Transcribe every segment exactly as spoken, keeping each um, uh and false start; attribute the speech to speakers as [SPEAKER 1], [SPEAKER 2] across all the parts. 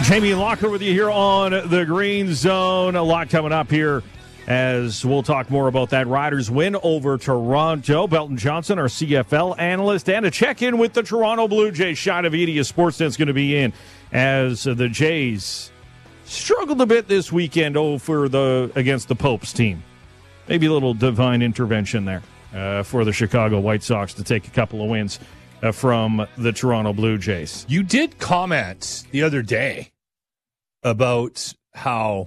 [SPEAKER 1] Jamie Locker with you here on the Green Zone. A lot coming up here as we'll talk more about that Riders win over Toronto. Belton Johnson, our C F L analyst, and a check-in with the Toronto Blue Jays. Shot of Edia Sportsnet's going to be in as the Jays struggled a bit this weekend over the against the Popes team. Maybe a little divine intervention there uh, for the Chicago White Sox to take a couple of wins uh, from the Toronto Blue Jays.
[SPEAKER 2] You did comment the other day about how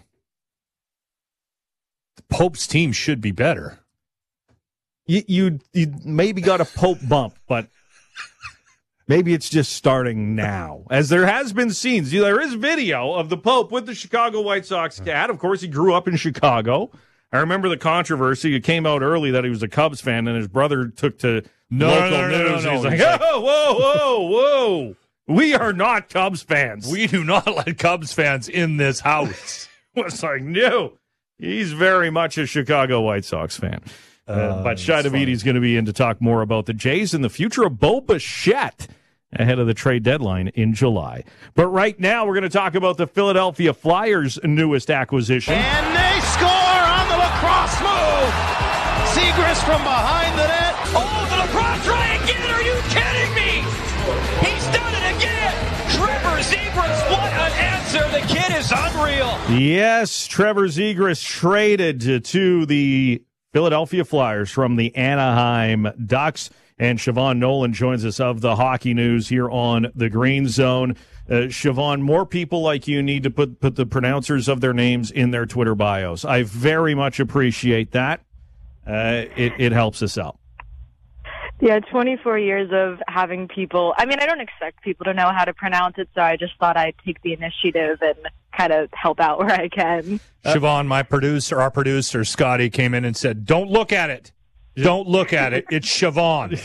[SPEAKER 2] the Pope's team should be better.
[SPEAKER 1] You, you, you maybe got a Pope bump, but maybe it's just starting now. As there has been scenes, there is video of the Pope with the Chicago White Sox cat. Of course, he grew up in Chicago. I remember the controversy. It came out early that he was a Cubs fan, and his brother took to
[SPEAKER 2] no,
[SPEAKER 1] local
[SPEAKER 2] no, no,
[SPEAKER 1] news.
[SPEAKER 2] no, no,
[SPEAKER 1] He's
[SPEAKER 2] no.
[SPEAKER 1] like,
[SPEAKER 2] He's like,
[SPEAKER 1] oh, whoa, whoa, whoa. We are not Cubs fans.
[SPEAKER 2] We do not let Cubs fans in this house.
[SPEAKER 1] It's like, no. He's very much a Chicago White Sox fan. Uh, uh, but Shai Davidi going to be in to talk more about the Jays and the future of Bo Bichette ahead of the trade deadline in July. But right now, we're going to talk about the Philadelphia Flyers' newest acquisition.
[SPEAKER 3] And they score on the lacrosse move. Zegras from behind the net.
[SPEAKER 4] Oh, the lacrosse try again. Are you kidding me? He's done it again. Trevor Zegras, what an answer. The kid is unreal.
[SPEAKER 1] Yes, Trevor Zegras traded to, to the Philadelphia Flyers from the Anaheim Ducks. And Siobhan Nolan joins us of the Hockey News here on the Green Zone. Uh, Siobhan, more people like you need to put, put the pronouncers of their names in their Twitter bios. I very much appreciate that. Uh, it, it helps us out.
[SPEAKER 5] Yeah, twenty-four years of having people. I mean, I don't expect people to know how to pronounce it, so I just thought I'd take the initiative and kind of help out where I can.
[SPEAKER 2] Uh, Siobhan, my producer, our producer, Scotty, came in and said, don't look at it. Don't look at it. It's Siobhan.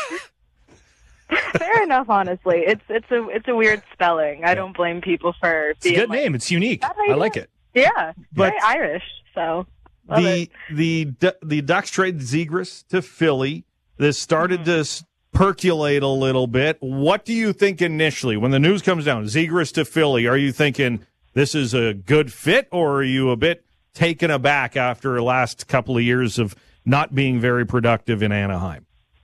[SPEAKER 5] Fair enough, honestly. It's it's a it's a weird spelling. I don't blame people for
[SPEAKER 2] It's a
[SPEAKER 5] being
[SPEAKER 2] good
[SPEAKER 5] like,
[SPEAKER 2] name. It's unique. I like it.
[SPEAKER 5] Yeah,
[SPEAKER 1] But
[SPEAKER 5] very Irish, so love
[SPEAKER 1] the
[SPEAKER 5] it.
[SPEAKER 1] the the Ducks traded Zegras to Philly. This started mm-hmm. to percolate a little bit. What do you think initially when the news comes down? Zegras to Philly. Are you thinking this is a good fit, or are you a bit taken aback after the last couple of years of not being very productive in Anaheim?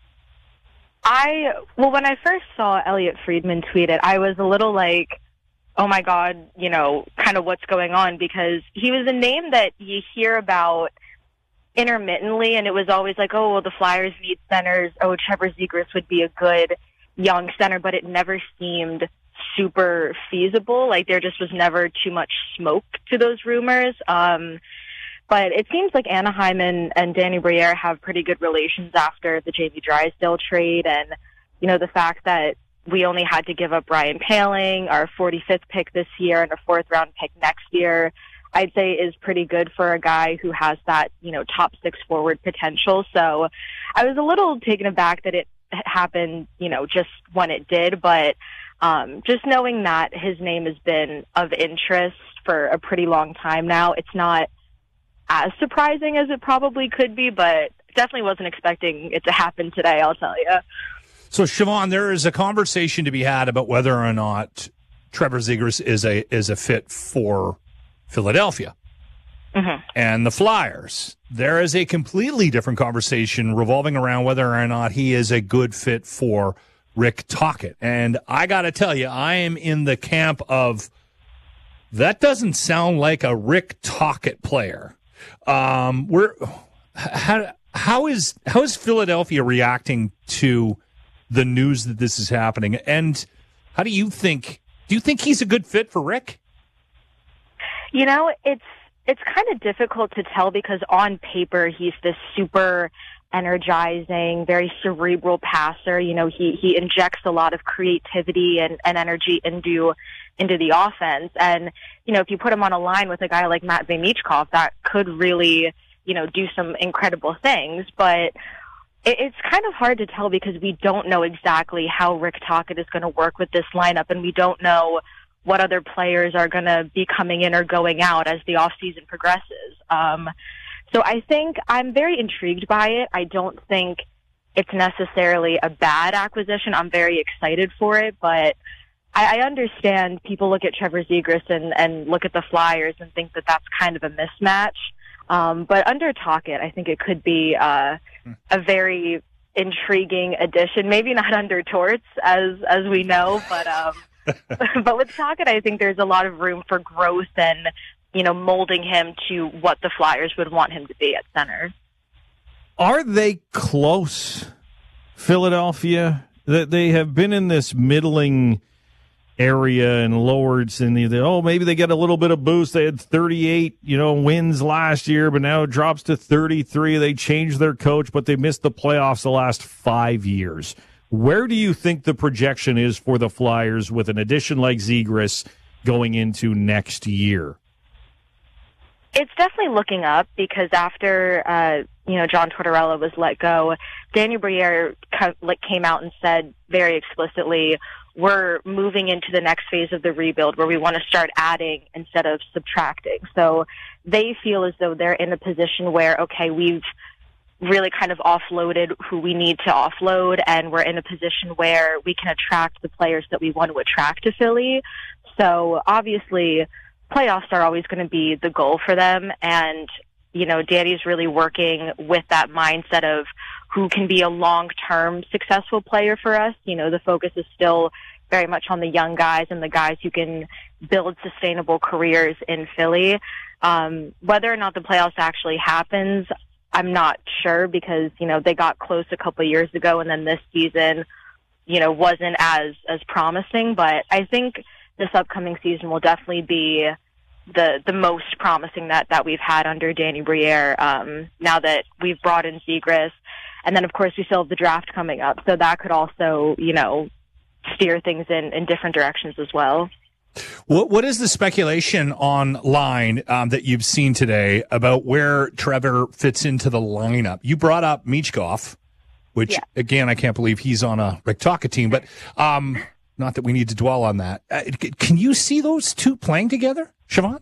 [SPEAKER 5] I well, when I first saw Elliot Friedman tweet it, I was a little like, oh my God, you know, kind of what's going on, because he was a name that you hear about intermittently, and it was always like, oh, well, the Flyers need centers. Oh, Trevor Zegras would be a good young center, but it never seemed super feasible. Like there just was never too much smoke to those rumors. Um, but it seems like Anaheim and, and Danny Briere have pretty good relations after the Jamie Drysdale trade, and you know the fact that we only had to give up Ryan Poehling, our forty-fifth pick this year, and a fourth round pick next year, I'd say is pretty good for a guy who has that, you know, top six forward potential. So I was a little taken aback that it happened, you know, just when it did. But um, just knowing that his name has been of interest for a pretty long time now, it's not as surprising as it probably could be, but definitely wasn't expecting it to happen today, I'll tell you.
[SPEAKER 2] So, Siobhan, there is a conversation to be had about whether or not Trevor Zegras is a is a fit for Philadelphia
[SPEAKER 5] mm-hmm.
[SPEAKER 2] and the Flyers. There is a completely different conversation revolving around whether or not he is a good fit for Rick Tocchet. And I got to tell you, I am in the camp of that doesn't sound like a Rick Tocchet player. Um, we're how how is how is Philadelphia reacting to the news that this is happening, and how do you think? Do you think he's a good fit for Rick?
[SPEAKER 5] You know, it's it's kind of difficult to tell because on paper he's this super energizing, very cerebral passer. You know, he he injects a lot of creativity and, and energy into into the offense. And, you know, if you put him on a line with a guy like Matvei Michkov, that could really, you know, do some incredible things. But it, it's kind of hard to tell because we don't know exactly how Rick Tocchet is going to work with this lineup, and we don't know what other players are going to be coming in or going out as the offseason progresses. Um, so I think I'm very intrigued by it. I don't think it's necessarily a bad acquisition. I'm very excited for it, but I, I understand people look at Trevor Zegras and, and look at the Flyers and think that that's kind of a mismatch. Um, but under Tocchet, I think it could be uh, a very intriguing addition. Maybe not under Torts, as as we know, but um, but with Tocchet, I think there's a lot of room for growth and, you know, molding him to what the Flyers would want him to be at center.
[SPEAKER 1] Are they close, Philadelphia? That they have been in this middling area and lowered, and the, oh, maybe they get a little bit of boost. They had thirty-eight, you know, wins last year, but now it drops to thirty-three. They changed their coach, but they missed the playoffs the last five years. Where do you think the projection is for the Flyers with an addition like Zegras going into next year?
[SPEAKER 5] It's definitely looking up because after, uh, you know, John Tortorella was let go, Danny Briere came out and said very explicitly, we're moving into the next phase of the rebuild where we want to start adding instead of subtracting. So they feel as though they're in a position where, okay, we've really kind of offloaded who we need to offload, and we're in a position where we can attract the players that we want to attract to Philly. So obviously playoffs are always going to be the goal for them. And, you know, Danny's really working with that mindset of who can be a long-term successful player for us. You know, the focus is still very much on the young guys and the guys who can build sustainable careers in Philly. Um, whether or not the playoffs actually happens, I'm not sure because, you know, they got close a couple of years ago and then this season, you know, wasn't as, as promising. But I think this upcoming season will definitely be the the most promising that, that we've had under Danny Briere, um, now that we've brought in Zegras. And then, of course, we still have the draft coming up. So that could also, you know, steer things in, in different directions as well.
[SPEAKER 2] What What is the speculation online um, that you've seen today about where Trevor fits into the lineup? You brought up Michkov, which, yeah. again, I can't believe he's on a Rick Tocchet team, but um, not that we need to dwell on that. Uh, can you see those two playing together, Siobhan?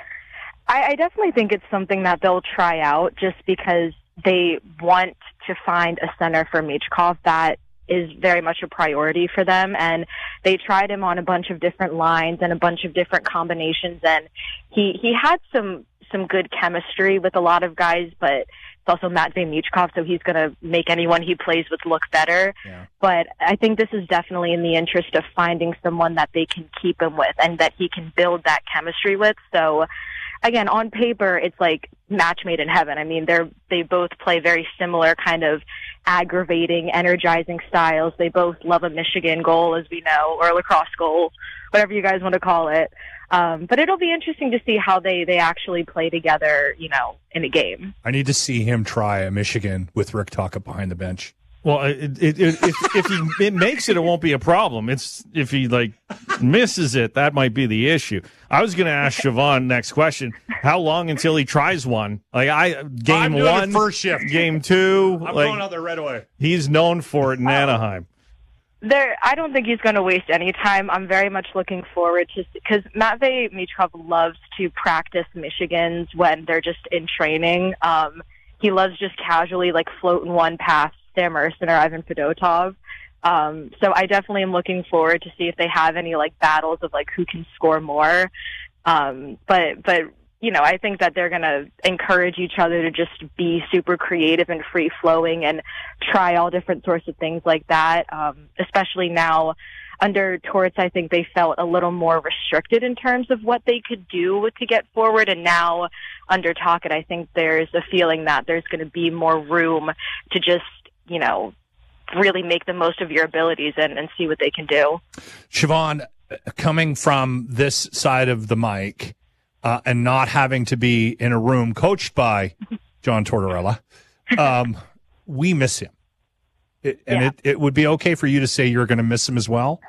[SPEAKER 5] I, I definitely think it's something that they'll try out just because they want to find a center for Michkov that is very much a priority for them. And they tried him on a bunch of different lines and a bunch of different combinations. And he, he had some, some good chemistry with a lot of guys, but it's also Matvei Michkov, so he's going to make anyone he plays with look better. Yeah. But I think this is definitely in the interest of finding someone that they can keep him with and that he can build that chemistry with. So again, on paper, it's like match made in heaven. I mean, they're, they both play very similar kind of aggravating, energizing styles. They both love a Michigan goal, as we know, or a lacrosse goal, whatever you guys want to call it. Um, but it'll be interesting to see how they, they actually play together, you know, in a game.
[SPEAKER 2] I need to see him try a Michigan with Rick Tocchet behind the bench.
[SPEAKER 1] Well, it, it, it, if, if he it makes it, it won't be a problem. It's if he like misses it, that might be the issue. I was going to ask Siobhan next question: how long until he tries one? Like I game
[SPEAKER 2] I'm doing
[SPEAKER 1] one,
[SPEAKER 2] it first shift,
[SPEAKER 1] game two.
[SPEAKER 2] I'm
[SPEAKER 1] like,
[SPEAKER 2] going out there right away.
[SPEAKER 1] He's known for it in Anaheim.
[SPEAKER 5] There, I don't think he's going to waste any time. I'm very much looking forward to because Matvei Michkov loves to practice Michigans when they're just in training. Um, he loves just casually like floating one past Sam Ersson or Ivan Fedotov. Um, so I definitely am looking forward to see if they have any like battles of like who can score more. Um, but, but, you know, I think that they're going to encourage each other to just be super creative and free flowing and try all different sorts of things like that. Um, especially now under Torts, I think they felt a little more restricted in terms of what they could do to get forward. And now under Tocchet, I think there's a feeling that there's going to be more room to just, you know, really make the most of your abilities and, and see what they can do.
[SPEAKER 2] Siobhan, coming from this side of the mic uh, and not having to be in a room coached by John Tortorella, um, we miss him. It, and yeah. it, it would be okay for you to say you're going to miss him as well?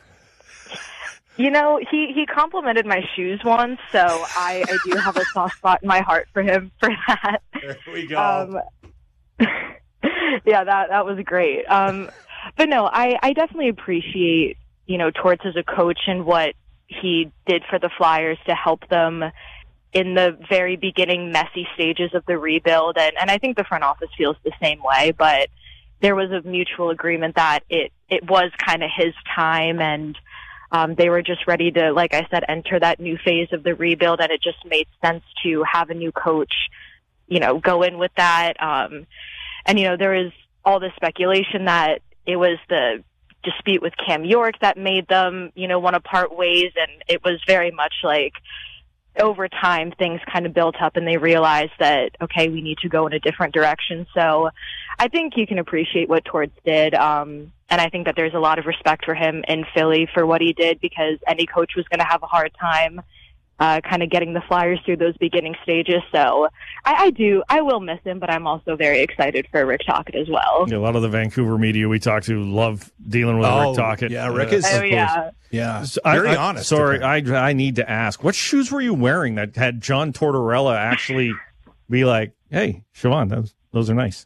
[SPEAKER 5] You know, he, he complimented my shoes once, so I, I do have a soft spot in my heart for him for that.
[SPEAKER 2] There we go.
[SPEAKER 5] Um, yeah, that that was great. Um, but no, I, I definitely appreciate, you know, Torts as a coach and what he did for the Flyers to help them in the very beginning messy stages of the rebuild. And, and I think the front office feels the same way, but there was a mutual agreement that it, it was kind of his time. And Um, they were just ready to, like I said, enter that new phase of the rebuild, and it just made sense to have a new coach, you know, go in with that. Um, and, you know, there was all this speculation that it was the dispute with Cam York that made them, you know, want to part ways. And it was very much like over time things kind of built up and they realized that, okay, we need to go in a different direction. So I think you can appreciate what Torts did. Um, and I think that there's a lot of respect for him in Philly for what he did, because any coach was going to have a hard time Uh, kind of getting the Flyers through those beginning stages. So I, I do, I will miss him, but I'm also very excited for Rick Tocchet as well.
[SPEAKER 1] Yeah, a lot of the Vancouver media we talk to love dealing with
[SPEAKER 2] Oh,
[SPEAKER 1] Rick Tocchet.
[SPEAKER 2] yeah, Rick
[SPEAKER 1] Uh,
[SPEAKER 2] is-
[SPEAKER 5] Oh, yeah.
[SPEAKER 2] Yeah,
[SPEAKER 1] So I-
[SPEAKER 2] very
[SPEAKER 1] I-
[SPEAKER 2] honest.
[SPEAKER 1] Sorry, I, I need to ask, what shoes were you wearing that had John Tortorella actually be like, hey, Siobhan, those, those are nice?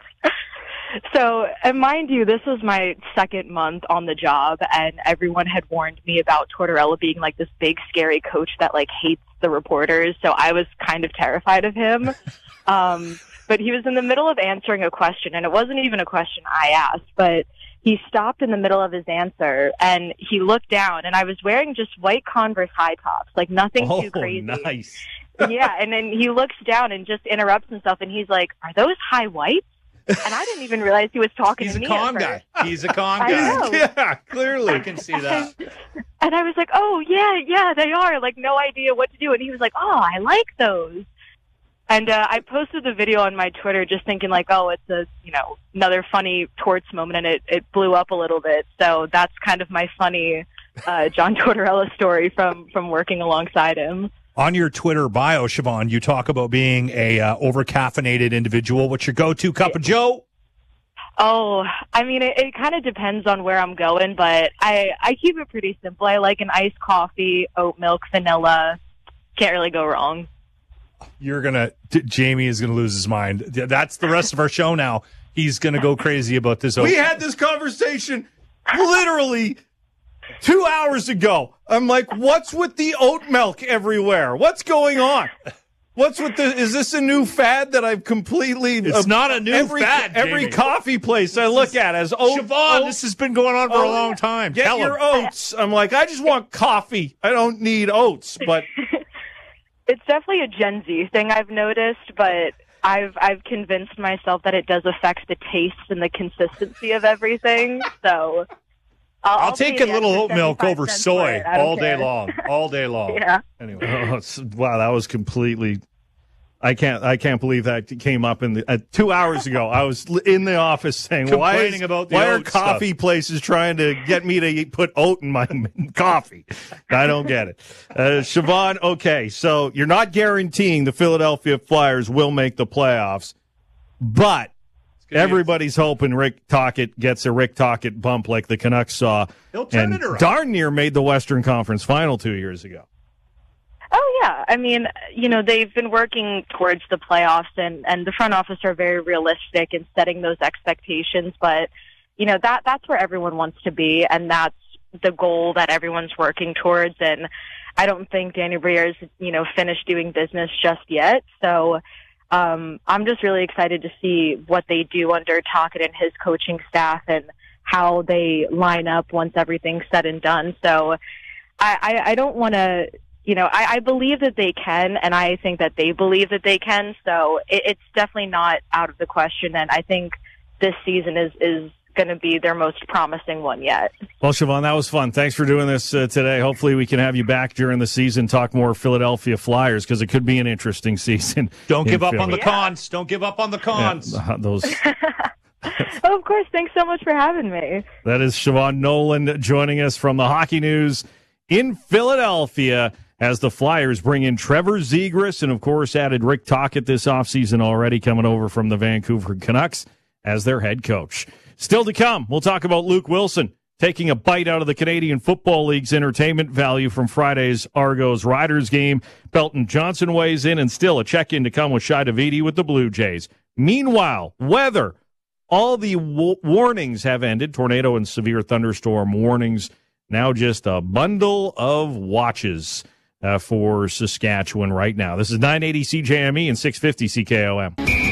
[SPEAKER 5] So, and mind you, this was my second month on the job, and everyone had warned me about Tortorella being like this big, scary coach that like hates the reporters. So I was kind of terrified of him. um, but he was in the middle of answering a question, and it wasn't even a question I asked, but he stopped in the middle of his answer, and he looked down, and I was wearing just white Converse high tops, like nothing
[SPEAKER 1] Oh,
[SPEAKER 5] too crazy.
[SPEAKER 1] nice.
[SPEAKER 5] Yeah, and then he looks down and just interrupts himself, and he's like, "Are those high whites?" And I didn't even realize he was talking
[SPEAKER 2] He's
[SPEAKER 5] to
[SPEAKER 2] a
[SPEAKER 5] me.
[SPEAKER 2] con
[SPEAKER 5] at
[SPEAKER 2] guy.
[SPEAKER 5] first.
[SPEAKER 2] He's a con
[SPEAKER 5] I
[SPEAKER 2] guy.
[SPEAKER 5] know.
[SPEAKER 1] Yeah, clearly.
[SPEAKER 2] I can see that.
[SPEAKER 5] And I was like, "Oh yeah, yeah, they are." Like, no idea what to do. And he was like, "Oh, I like those." And uh, I posted the video on my Twitter, just thinking like, "Oh, it's a you know another funny Torts moment," and it it blew up a little bit. So that's kind of my funny uh, John Tortorella story from from working alongside him.
[SPEAKER 2] On your Twitter bio, Siobhan, you talk about being a uh, over-caffeinated individual. What's your go-to cup of Joe?
[SPEAKER 5] Oh, I mean, it, it kind of depends on where I'm going, but I, I keep it pretty simple. I like an iced coffee, oat milk, vanilla. Can't really go wrong.
[SPEAKER 2] You're gonna. T- Jamie is gonna lose his mind. That's the rest of our show now. He's gonna go crazy about this.
[SPEAKER 1] We had this conversation literally two hours ago. I'm like, what's with the oat milk everywhere? What's going on? What's with the? Is this a new fad that I've completely?
[SPEAKER 2] It's
[SPEAKER 1] uh,
[SPEAKER 2] not a new
[SPEAKER 1] every,
[SPEAKER 2] fad,
[SPEAKER 1] Every
[SPEAKER 2] Jamie.
[SPEAKER 1] coffee place I look at has oat.
[SPEAKER 2] Siobhan,
[SPEAKER 1] oat-
[SPEAKER 2] this has been going on for a
[SPEAKER 1] Oh,
[SPEAKER 2] long time.
[SPEAKER 1] Get
[SPEAKER 2] Tell
[SPEAKER 1] your
[SPEAKER 2] him.
[SPEAKER 1] oats. I'm like, I just want coffee. I don't need oats. But
[SPEAKER 5] It's definitely a Gen Z thing I've noticed, but I've I've convinced myself that it does affect the taste and the consistency of everything. So I'll,
[SPEAKER 2] I'll take
[SPEAKER 5] pay
[SPEAKER 2] a
[SPEAKER 5] the
[SPEAKER 2] little
[SPEAKER 5] extra
[SPEAKER 2] oat milk
[SPEAKER 5] seventy-five
[SPEAKER 2] over
[SPEAKER 5] cents for
[SPEAKER 2] soy
[SPEAKER 5] it. I don't
[SPEAKER 2] all day
[SPEAKER 5] care.
[SPEAKER 2] long. All day long.
[SPEAKER 5] Yeah.
[SPEAKER 2] Anyway.
[SPEAKER 1] oh, it's- wow, that was completely. I can't. I can't believe that came up in the uh, two hours ago. I was l- in the office saying, "Why, is,
[SPEAKER 2] Complaining about the
[SPEAKER 1] why are
[SPEAKER 2] oat
[SPEAKER 1] coffee
[SPEAKER 2] stuff.
[SPEAKER 1] places trying to get me to eat, put oat in my coffee?" I don't get it. Uh, Siobhan, okay, so you're not guaranteeing the Philadelphia Flyers will make the playoffs, but
[SPEAKER 2] gonna be-
[SPEAKER 1] everybody's hoping Rick Tocchet gets a Rick Tocchet bump like the Canucks saw,
[SPEAKER 2] He'll turn
[SPEAKER 1] and
[SPEAKER 2] it around.
[SPEAKER 1] darn near made the Western Conference Final two years ago.
[SPEAKER 5] Oh yeah, I mean, you know, they've been working towards the playoffs, and and the front office are very realistic in setting those expectations. But you know, that that's where everyone wants to be, and that's the goal that everyone's working towards. And I don't think Danny Briere's you know finished doing business just yet. So um, I'm just really excited to see what they do under Tocchet and his coaching staff, and how they line up once everything's said and done. So I, I, I don't want to. You know, I, I believe that they can, and I think that they believe that they can. So it, it's definitely not out of the question. And I think this season is, is going to be their most promising one yet.
[SPEAKER 1] Well, Siobhan, that was fun. Thanks for doing this uh, today. Hopefully we can have you back during the season, talk more Philadelphia Flyers, because it could be an interesting season.
[SPEAKER 2] Don't
[SPEAKER 1] in
[SPEAKER 2] give up
[SPEAKER 1] Philly.
[SPEAKER 2] on the
[SPEAKER 5] Yeah.
[SPEAKER 2] cons. Don't give up on the cons.
[SPEAKER 1] Yeah, those.
[SPEAKER 5] Oh, of course. Thanks so much for having me.
[SPEAKER 1] That is Siobhan Nolan joining us from the Hockey News in Philadelphia as the Flyers bring in Trevor Zegras and, of course, added Rick Tocchet this offseason already, coming over from the Vancouver Canucks as their head coach. Still to come, we'll talk about Luke Wilson taking a bite out of the Canadian Football League's entertainment value from Friday's Argos Riders game. Belton Johnson weighs in, and still a check-in to come with Shai Davidi with the Blue Jays. Meanwhile, weather. All the w- warnings have ended. Tornado and severe thunderstorm warnings. Now just a bundle of watches uh, for Saskatchewan right now. This is nine eighty C J M E and six fifty C K O M.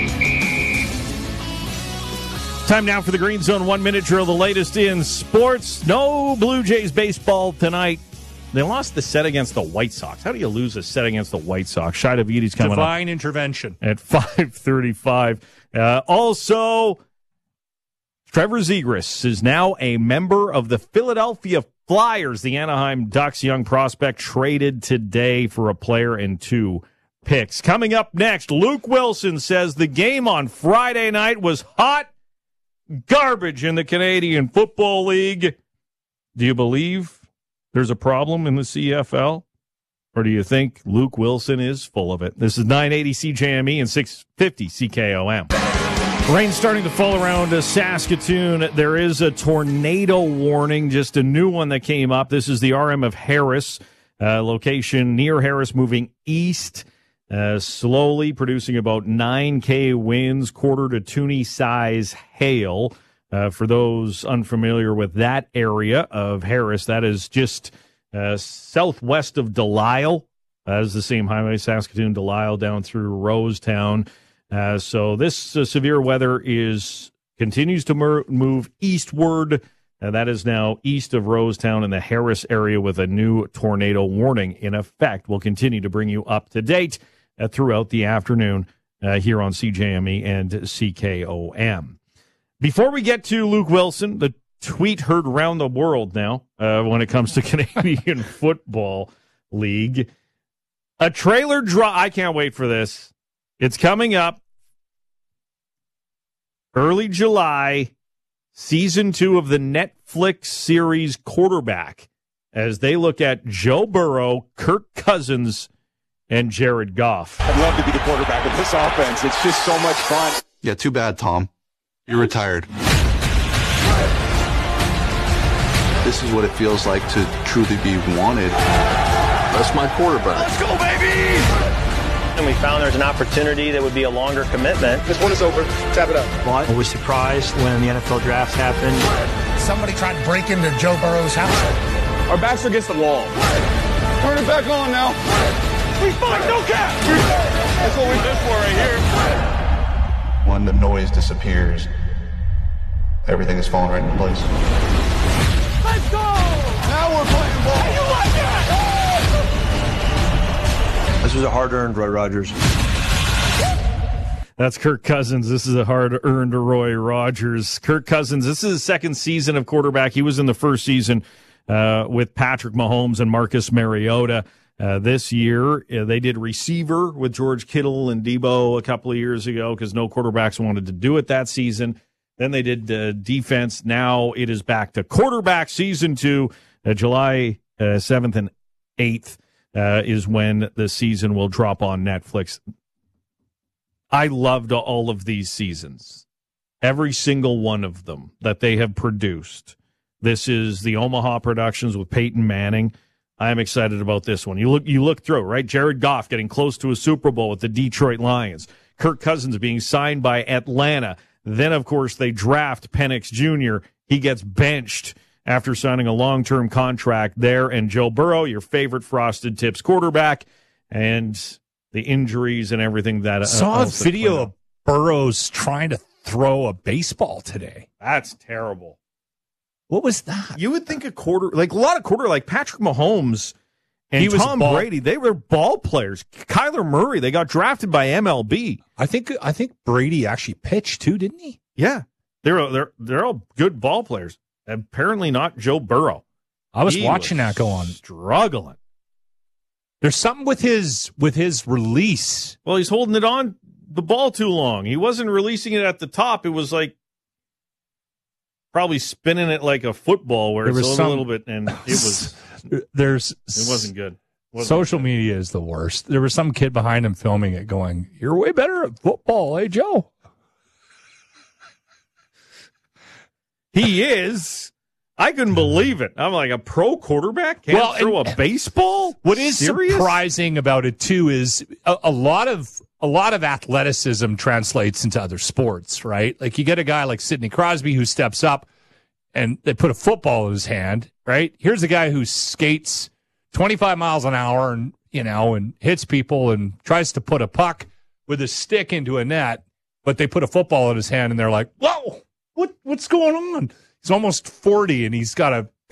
[SPEAKER 1] Time now for the Green Zone one-minute drill, the latest in sports. No Blue Jays baseball tonight They lost the set against the White Sox. How do you lose a set against the White Sox? Shai Davidi's coming
[SPEAKER 2] Divine
[SPEAKER 1] up
[SPEAKER 2] intervention
[SPEAKER 1] at five thirty-five. Uh, also, Trevor Zegras is now a member of the Philadelphia Flyers. The Anaheim Ducks young prospect traded today for a player and two picks. Coming up next, Luke Wilson says the game on Friday night was hot garbage in the Canadian Football League. Do you believe there's a problem in the C F L? Or do you think Luke Wilson is full of it? This is nine eighty C J M E and six fifty C K O M. Rain starting to fall around uh, Saskatoon. There is a tornado warning, just a new one that came up. This is the R M of Harris, uh, location near Harris, moving east, uh, slowly producing about nine K winds, quarter to toonie size hail. Uh, for those unfamiliar with that area of Harris, that is just uh, southwest of Delisle. That is the same highway, Saskatoon, Delisle, down through Rosetown. Uh, so this uh, severe weather is continues to mer- move eastward. Uh, that is now east of Rosetown in the Harris area with a new tornado warning in effect. We'll continue to bring you up to date uh, throughout the afternoon uh, here on C J M E and C K O M. Before we get to Luke Wilson, the tweet heard around the world now uh, when it comes to Canadian Football League. A trailer drop. I can't wait for this. It's coming up early July, season two of the Netflix series Quarterback, as they look at Joe Burrow, Kirk Cousins, and Jared Goff.
[SPEAKER 6] I'd love to be the quarterback of this offense. It's just so much fun.
[SPEAKER 7] Yeah, too bad, Tom. You're retired. This is what it feels like to truly be wanted. That's my quarterback.
[SPEAKER 3] Let's go, baby!
[SPEAKER 8] And we found there's an opportunity that would be a longer commitment.
[SPEAKER 6] This one is over. Tap it up.
[SPEAKER 8] But I was surprised when the N F L draft happened.
[SPEAKER 9] Somebody tried to break into Joe Burrow's house.
[SPEAKER 6] Our backs are against the wall. Turn it back on now.
[SPEAKER 3] We fight, no cap!
[SPEAKER 6] That's what we live for right here.
[SPEAKER 7] When the noise disappears, everything is falling right into place.
[SPEAKER 3] Let's go!
[SPEAKER 6] Now we're playing ball.
[SPEAKER 3] You like that?
[SPEAKER 8] This was a hard-earned Roy Rogers.
[SPEAKER 1] That's Kirk Cousins. This is a hard-earned Roy Rogers. Kirk Cousins, this is his second season of quarterback. He was in the first season uh, with Patrick Mahomes and Marcus Mariota. Uh, this year, uh, they did receiver with George Kittle and Debo a couple of years ago because no quarterbacks wanted to do it that season. Then they did uh, defense. Now it is back to quarterback season two. Uh, July uh, seventh and eighth uh, is when the season will drop on Netflix. I loved all of these seasons, every single one of them that they have produced. This is the Omaha Productions with Peyton Manning. I'm excited about this one. You look you look through, right? Jared Goff getting close to a Super Bowl with the Detroit Lions. Kirk Cousins being signed by Atlanta. Then, of course, they draft Penix Junior He gets benched after signing a long-term contract there. And Joe Burrow, your favorite Frosted Tips quarterback, and the injuries and everything that uh,
[SPEAKER 2] saw a video of Burrow's trying to throw a baseball today.
[SPEAKER 1] That's terrible.
[SPEAKER 2] What was that?
[SPEAKER 1] You would think a quarter, like a lot of quarter, like Patrick Mahomes and
[SPEAKER 2] He was
[SPEAKER 1] Tom
[SPEAKER 2] ball-
[SPEAKER 1] Brady, they were ball players. Kyler Murray, they got drafted by M L B.
[SPEAKER 2] I think I think Brady actually pitched too, didn't he?
[SPEAKER 1] Yeah, they're they're they're all good ball players. Apparently not Joe Burrow.
[SPEAKER 2] I was
[SPEAKER 1] He
[SPEAKER 2] watching
[SPEAKER 1] was
[SPEAKER 2] that go on.
[SPEAKER 1] struggling.
[SPEAKER 2] There's something with his with his release.
[SPEAKER 1] Well, he's holding it on the ball too long. He wasn't releasing it at the top. It was like probably spinning it like a football where
[SPEAKER 2] There
[SPEAKER 1] it's
[SPEAKER 2] was
[SPEAKER 1] a
[SPEAKER 2] some-
[SPEAKER 1] little bit, and it was
[SPEAKER 2] There's
[SPEAKER 1] it wasn't good. Wasn't
[SPEAKER 2] Social
[SPEAKER 1] good.
[SPEAKER 2] media is the worst. There was some kid behind him filming it going, "You're way better at football, eh, Joe?"
[SPEAKER 1] He is. I couldn't believe it. I'm like, a pro quarterback can't
[SPEAKER 2] Well,
[SPEAKER 1] throw
[SPEAKER 2] and-
[SPEAKER 1] a baseball?
[SPEAKER 2] What is
[SPEAKER 1] Serious?
[SPEAKER 2] surprising about it too is a, a lot of a lot of athleticism translates into other sports, right? Like you get a guy like Sidney Crosby who steps up and they put a football in his hand, right? Here's a guy who skates twenty-five miles an hour and, you know, and hits people and tries to put a puck with a stick into a net, but they put a football in his hand and they're like, "Whoa, what what's going on?" He's almost forty and he's got a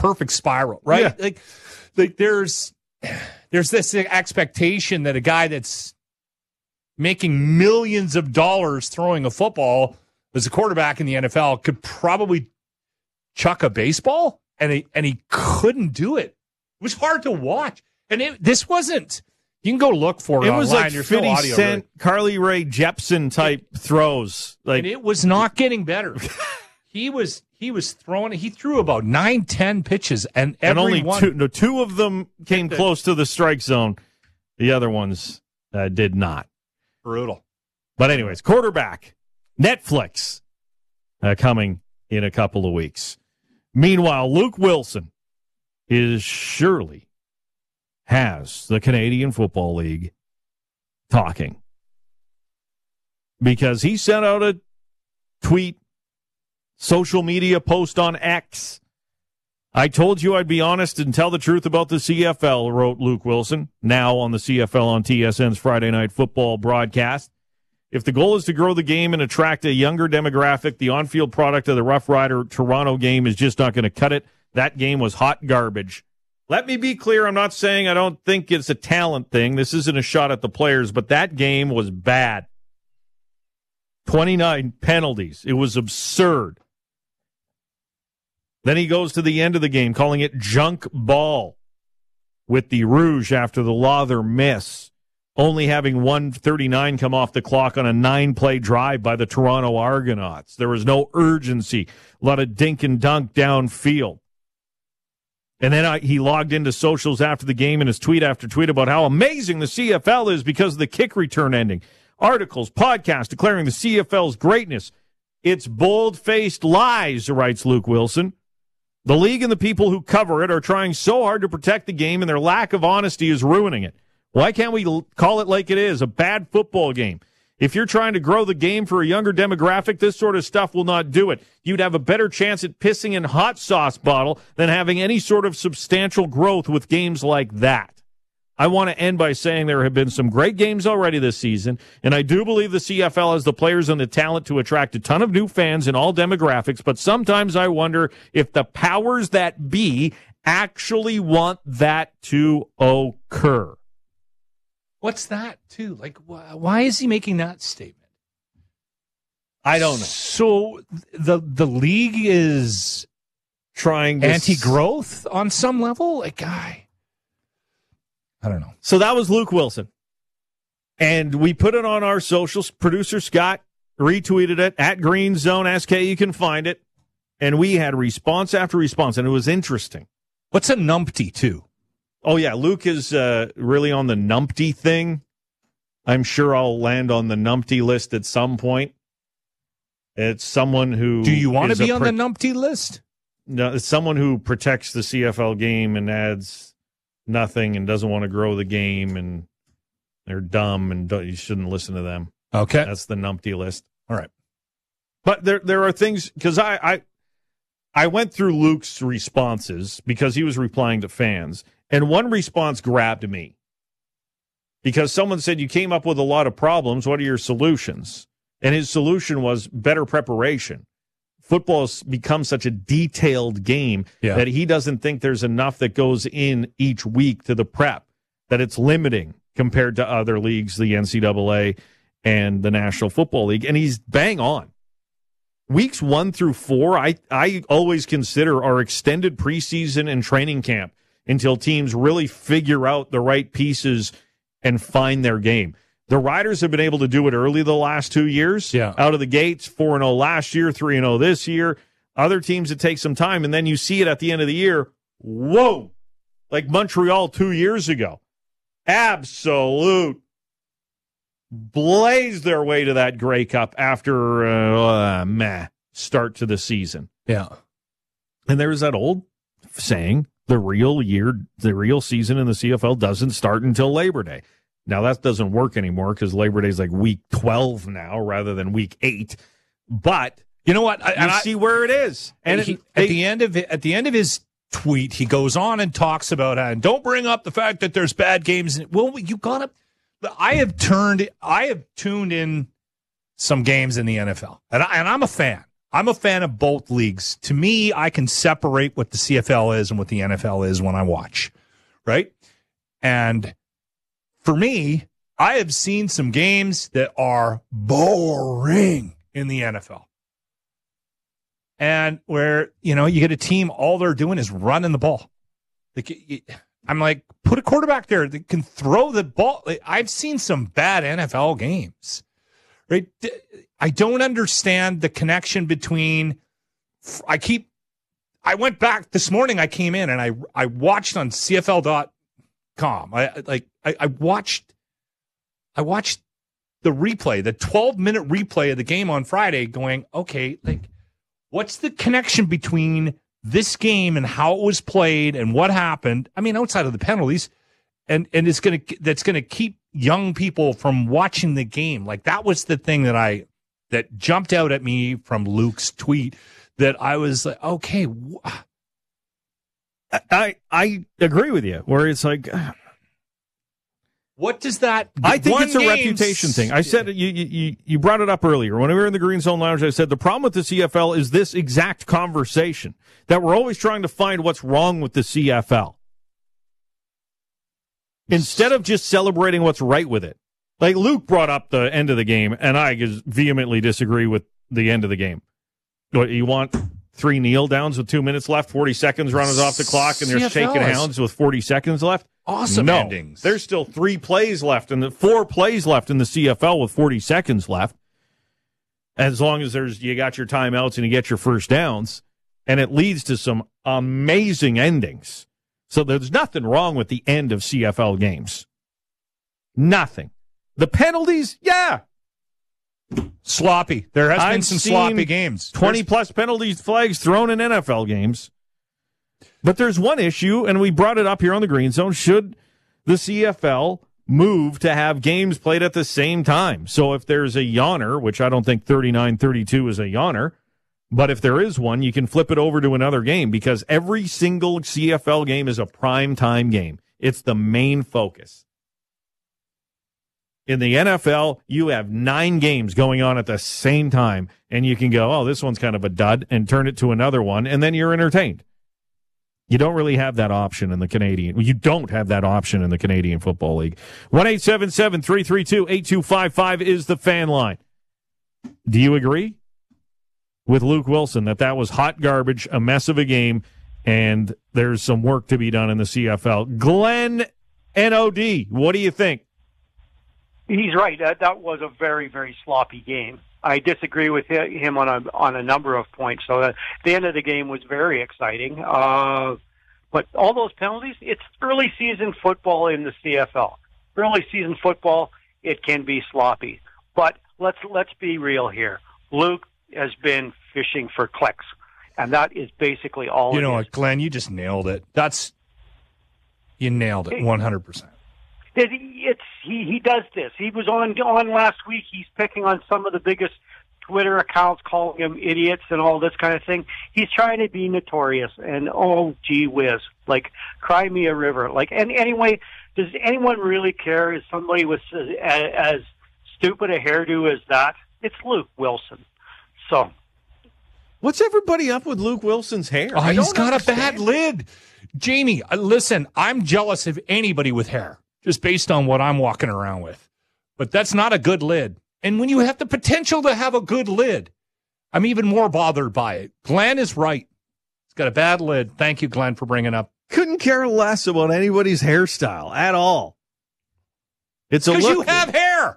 [SPEAKER 2] perfect spiral, right?
[SPEAKER 1] Yeah.
[SPEAKER 2] Like, like there's there's this expectation that a guy that's making millions of dollars throwing a football as a quarterback in the N F L could probably chuck a baseball, and he, and he couldn't do it. It was hard to watch. And it, this wasn't, you can go look for it,
[SPEAKER 1] it was
[SPEAKER 2] online.
[SPEAKER 1] like
[SPEAKER 2] There's
[SPEAKER 1] fifty
[SPEAKER 2] no audio,
[SPEAKER 1] Cent,
[SPEAKER 2] really.
[SPEAKER 1] Carly Rae Jepsen type throws. Like,
[SPEAKER 2] And it was not getting better. he was he was throwing, he threw about nine, ten pitches, and every
[SPEAKER 1] and only
[SPEAKER 2] one,
[SPEAKER 1] two, no, two of them came
[SPEAKER 2] the-
[SPEAKER 1] close to the strike zone. The other ones uh, did not.
[SPEAKER 2] brutal.
[SPEAKER 1] But anyways, quarterback, Netflix, uh, coming in a couple of weeks. Meanwhile, Luke Wilson is surely has the Canadian Football League talking, because he sent out a tweet, social media post on X. I told you I'd be honest and tell the truth about the C F L, wrote Luke Wilson, now on the C F L on T S N's Friday Night Football broadcast. If the goal is to grow the game and attract a younger demographic, the on-field product of the Rough Rider Toronto game is just not going to cut it. That game was hot garbage. Let me be clear, I'm not saying I don't think it's a talent thing. This isn't a shot at the players, but that game was bad. twenty-nine penalties. It was absurd. Then he goes to the end of the game, calling it junk ball with the Rouge after the Lawther miss, only having one thirty-nine come off the clock on a nine-play drive by the Toronto Argonauts. There was no urgency, a lot of dink and dunk downfield. And then I, he logged into socials after the game, and his tweet after tweet about how amazing the C F L is because of the kick return ending. Articles, podcasts declaring the C F L's greatness. It's bold-faced lies, writes Luke Wilson. The league and the people who cover it are trying so hard to protect the game, and their lack of honesty is ruining it. Why can't we l- call it like it is, a bad football game? If you're trying to grow the game for a younger demographic, this sort of stuff will not do it. You'd have a better chance at pissing in hot sauce bottle than having any sort of substantial growth with games like that. I want to end by saying there have been some great games already this season, and I do believe the C F L has the players and the talent to attract a ton of new fans in all demographics, but sometimes I wonder if the powers that be actually want that to occur.
[SPEAKER 2] What's that, too? Like, wh- why is he making that statement?
[SPEAKER 1] I don't know.
[SPEAKER 2] So the the league is
[SPEAKER 1] Trying to
[SPEAKER 2] anti-growth on some level? Like, I, I don't know.
[SPEAKER 1] So that was Luke Wilson. And we put it on our socials. Producer Scott retweeted it at Green Zone S K. You can find it. And we had response after response, and it was interesting.
[SPEAKER 2] What's a numpty, too?
[SPEAKER 1] Oh, yeah, Luke is uh, really on the numpty thing. I'm sure I'll land on the numpty list at some point. It's someone who...
[SPEAKER 2] Do you want to be on
[SPEAKER 1] pro-
[SPEAKER 2] the numpty list?
[SPEAKER 1] No, it's someone who protects the C F L game and adds nothing and doesn't want to grow the game, and they're dumb and don't, you shouldn't listen to them.
[SPEAKER 2] Okay.
[SPEAKER 1] That's the numpty list.
[SPEAKER 2] All right.
[SPEAKER 1] But there there are things, because I, I I went through Luke's responses because he was replying to fans, and one response grabbed me because someone said, you came up with a lot of problems. What are your solutions? And his solution was better preparation. Football has become such a detailed game
[SPEAKER 2] yeah.
[SPEAKER 1] that he doesn't think there's enough that goes in each week to the prep, that it's limiting compared to other leagues, the N C double A and the National Football League. And he's bang on. Weeks one through four, I, I always consider our extended preseason and training camp until teams really figure out the right pieces and find their game. The Riders have been able to do it early the last two years.
[SPEAKER 2] Yeah.
[SPEAKER 1] Out of the gates, four and oh last year, three and oh this year. Other teams, it takes some time, and then you see it at the end of the year. Whoa! Like Montreal two years ago. Absolute blaze their way to that Grey Cup after uh, uh, meh start to the season.
[SPEAKER 2] Yeah.
[SPEAKER 1] And there's that old saying, the real year, the real season in the C F L doesn't start until Labor Day. Now, that doesn't work anymore because Labor Day is like week twelve now rather than week eight. But
[SPEAKER 2] you know what? I,
[SPEAKER 1] you
[SPEAKER 2] and
[SPEAKER 1] see where it is.
[SPEAKER 2] And
[SPEAKER 1] it,
[SPEAKER 2] he,
[SPEAKER 1] they,
[SPEAKER 2] at the end of it, at the end of his tweet, he goes on and talks about, uh, and don't bring up the fact that there's bad games. Well, you gotta. I have turned. I have tuned in some games in the N F L, and, I, and I'm a fan. I'm a fan of both leagues. To me, I can separate what the C F L is and what the N F L is when I watch, right? And for me, I have seen some games that are boring in the N F L. And where, you know, you get a team, all they're doing is running the ball. Like, I'm like, put a quarterback there that can throw the ball. I've seen some bad N F L games, right? I don't understand the connection between, I keep, I went back this morning, I came in and I, I watched on C F L dot com. I like, I, I watched, I watched the replay, the twelve minute replay of the game on Friday going, okay, like, what's the connection between this game and how it was played and what happened? I mean, outside of the penalties, and, and it's going to, that's going to keep young people from watching the game. Like, that was the thing that I, that jumped out at me from Luke's tweet, that I was like, okay. Wh-
[SPEAKER 1] I, I agree with you, where it's like,
[SPEAKER 2] what does that?
[SPEAKER 1] I think it's a
[SPEAKER 2] games,
[SPEAKER 1] reputation thing. I said you, you you brought it up earlier when we were in the Green Zone Lounge. I said the problem with the C F L is this exact conversation, that we're always trying to find what's wrong with the C F L instead of just celebrating what's right with it. Like Luke brought up the end of the game, and I just vehemently disagree with the end of the game. What, you want three kneel downs with two minutes left, forty seconds runners off the clock, and they're shaking hands with forty seconds left?
[SPEAKER 2] Awesome
[SPEAKER 1] no,
[SPEAKER 2] endings.
[SPEAKER 1] There's still three plays left, and the four plays left in the C F L with forty seconds left. As long as there's you got your timeouts and you get your first downs, and it leads to some amazing endings. So there's nothing wrong with the end of C F L games. Nothing. The penalties, yeah.
[SPEAKER 2] Sloppy. There has
[SPEAKER 1] I've
[SPEAKER 2] been some
[SPEAKER 1] seen
[SPEAKER 2] sloppy games.
[SPEAKER 1] twenty-plus penalty flags thrown in N F L games. But there's one issue, and we brought it up here on the Green Zone. Should the C F L move to have games played at the same time? So if there's a yawner, which I don't think thirty-nine thirty-two is a yawner, but if there is one, you can flip it over to another game, because every single C F L game is a prime time game. It's the main focus. In the N F L, you have nine games going on at the same time, and you can go, oh, this one's kind of a dud, and turn it to another one, and then you're entertained. You don't really have that option in the Canadian. You don't have that option in the Canadian Football League. one eight seven seven, three three two, eight two five five is the fan line. Do you agree with Luke Wilson that that was hot garbage, a mess of a game, and there's some work to be done in the C F L? Glenn N O D, what do you think?
[SPEAKER 10] He's right. That that was a very, very sloppy game. I disagree with him on a on a number of points. So uh, the end of the game was very exciting. Uh, but all those penalties, it's early season football in the C F L. Early season football, it can be sloppy. But let's let's be real here. Luke has been fishing for clicks, and that is basically all.
[SPEAKER 2] You know
[SPEAKER 10] it
[SPEAKER 2] what,
[SPEAKER 10] is.
[SPEAKER 2] Glenn? You just nailed it. That's you nailed it, one hundred percent.
[SPEAKER 10] That he, it's he, he does this. He was on on last week. He's picking on some of the biggest Twitter accounts, calling them idiots and all this kind of thing. He's trying to be notorious. And oh, gee whiz, like cry me a river. Like and anyway, does anyone really care? Is somebody with as, as stupid a hairdo as that? It's Luke Wilson. So,
[SPEAKER 1] what's everybody up with Luke Wilson's hair?
[SPEAKER 2] Oh,
[SPEAKER 1] I
[SPEAKER 2] he's got
[SPEAKER 1] understand.
[SPEAKER 2] a bad lid. Jamie, uh, listen, I'm jealous of anybody with hair, just based on what I'm walking around with. But that's not a good lid. And when you have the potential to have a good lid, I'm even more bothered by it. Glenn is right. He's got a bad lid. Thank you, Glenn, for bringing up.
[SPEAKER 1] Couldn't care less about anybody's hairstyle at all. It's a
[SPEAKER 2] Because
[SPEAKER 1] look.
[SPEAKER 2] you have hair.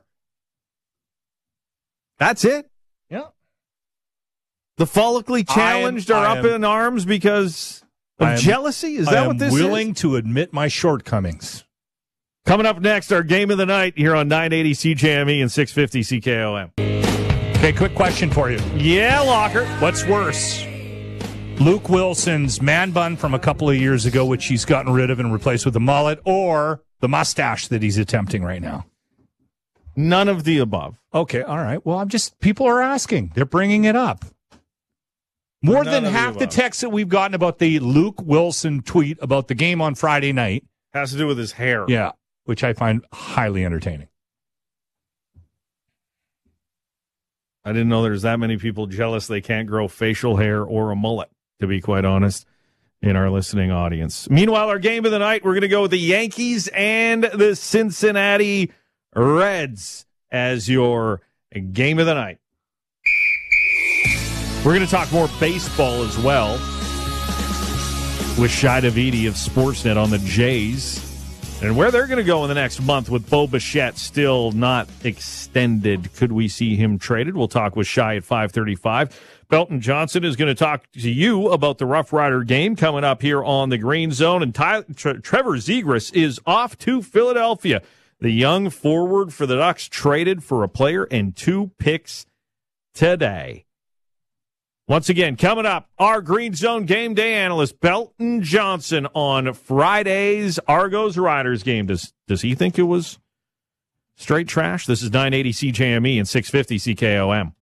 [SPEAKER 1] That's it.
[SPEAKER 2] Yeah.
[SPEAKER 1] The follically challenged
[SPEAKER 2] I am-
[SPEAKER 1] are
[SPEAKER 2] I
[SPEAKER 1] up
[SPEAKER 2] am-
[SPEAKER 1] in arms because of
[SPEAKER 2] I am-
[SPEAKER 1] jealousy? Is
[SPEAKER 2] I
[SPEAKER 1] that
[SPEAKER 2] am
[SPEAKER 1] what this
[SPEAKER 2] willing
[SPEAKER 1] is?
[SPEAKER 2] to admit my shortcomings.
[SPEAKER 1] Coming up next, our game of the night here on nine eighty C J M E and six fifty C K O M.
[SPEAKER 2] Okay, quick question for you.
[SPEAKER 1] Yeah, Locker.
[SPEAKER 2] What's worse? Luke Wilson's man bun from a couple of years ago, which he's gotten rid of and replaced with a mullet, or the mustache that he's attempting right now?
[SPEAKER 1] None of the above.
[SPEAKER 2] Okay, all right. Well, I'm just, people are asking. They're bringing it up. More
[SPEAKER 1] None
[SPEAKER 2] than
[SPEAKER 1] of the
[SPEAKER 2] half the
[SPEAKER 1] above.
[SPEAKER 2] texts that we've gotten about the Luke Wilson tweet about the game on Friday night.
[SPEAKER 1] Has to do with his hair.
[SPEAKER 2] Yeah, which I find highly entertaining.
[SPEAKER 1] I didn't know there's that many people jealous they can't grow facial hair or a mullet, to be quite honest, in our listening audience. Meanwhile, our game of the night, we're going to go with the Yankees and the Cincinnati Reds as your game of the night. We're going to talk more baseball as well with Shai Davidi of Sportsnet on the Jays and where they're going to go in the next month with Bo Bichette still not extended. Could we see him traded? We'll talk with Shai at five thirty-five. Belton Johnson is going to talk to you about the Rough Rider game coming up here on the Green Zone. And Ty- Tre- Trevor Zegras is off to Philadelphia. The young forward for the Ducks traded for a player and two picks today. Once again, coming up, our Green Zone game day analyst, Belton Johnson, on Friday's Argos Riders game. Does does he think it was straight trash? This is nine eighty C J M E and six fifty C K O M.